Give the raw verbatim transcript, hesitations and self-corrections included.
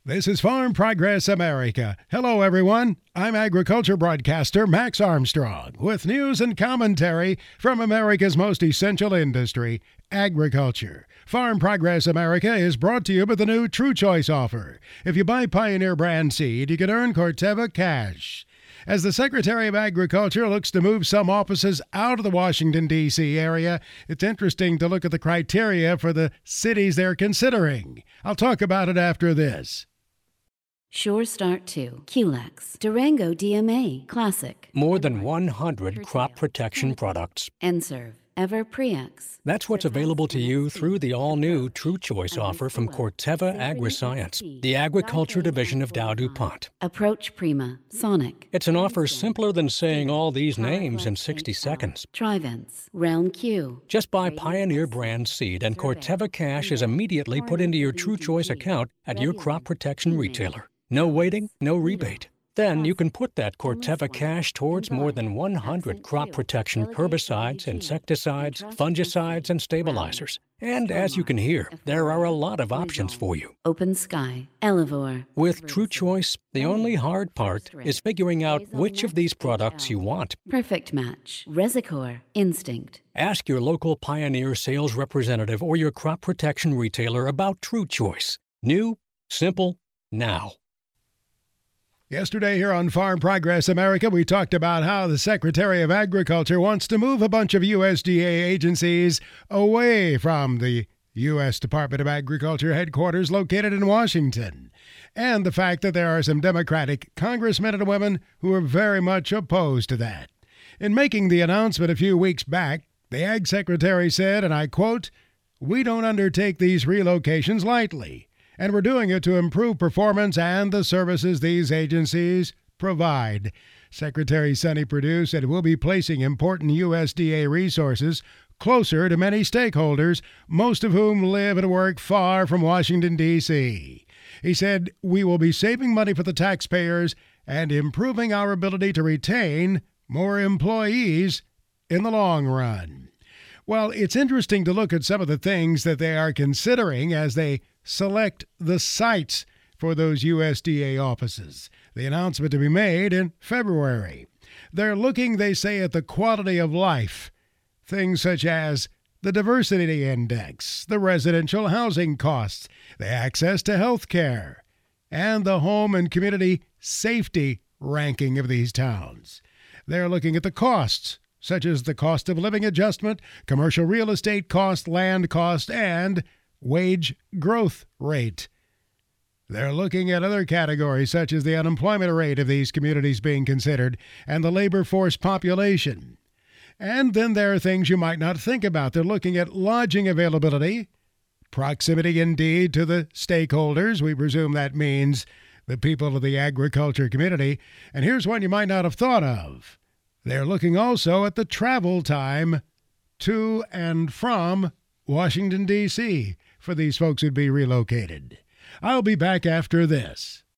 This is Farm Progress America. Hello, everyone. I'm agriculture broadcaster Max Armstrong with news and commentary from America's most essential industry, agriculture. Farm Progress America is brought to you by the new True Choice offer. If you buy Pioneer brand seed, you can earn Corteva cash. As the Secretary of Agriculture looks to move some offices out of the Washington, D C area, it's interesting to look at the criteria for the cities they're considering. I'll talk about it after this. Sure Start two, Culex, Durango D M A, Classic. More than one hundred crop protection products. N-Serve, Ever-Prex. That's what's available to you through the all-new True Choice offer from Corteva Agriscience, the agriculture division of Dow DuPont. Approach Prima, Sonic. It's an offer simpler than saying all these names in sixty seconds. Trivence, Realm Q. Just buy Pioneer brand seed and Corteva cash is immediately put into your True Choice account at your crop protection retailer. No waiting, no rebate. Then you can put that Corteva cash towards more than one hundred crop protection herbicides, insecticides, fungicides, and stabilizers. And as you can hear, there are a lot of options for you. Open Sky, Elevore. With True Choice, the only hard part is figuring out which of these products you want. Perfect Match, Resicor, Instinct. Ask your local Pioneer sales representative or your crop protection retailer about True Choice. New, simple, now. Yesterday here on Farm Progress America, we talked about how the Secretary of Agriculture wants to move a bunch of U S D A agencies away from the U S Department of Agriculture headquarters located in Washington, and the fact that there are some Democratic congressmen and women who are very much opposed to that. In making the announcement a few weeks back, the Ag Secretary said, and I quote, "We don't undertake these relocations lightly, and we're doing it to improve performance and the services these agencies provide." Secretary Sonny Perdue said we'll be placing important U S D A resources closer to many stakeholders, most of whom live and work far from Washington, D C He said we will be saving money for the taxpayers and improving our ability to retain more employees in the long run. Well, it's interesting to look at some of the things that they are considering as they select the sites for those U S D A offices. The announcement to be made in February. They're looking, they say, at the quality of life. Things such as the diversity index, the residential housing costs, the access to health care, and the home and community safety ranking of these towns. They're looking at the costs, such as the cost of living adjustment, commercial real estate cost, land cost, and wage growth rate. They're looking at other categories such as the unemployment rate of these communities being considered and the labor force population. And then there are things you might not think about. They're looking at lodging availability, proximity indeed to the stakeholders. We presume that means the people of the agriculture community. And here's one you might not have thought of. They're looking also at the travel time to and from Washington, D C for these folks who'd be relocated. I'll be back after this.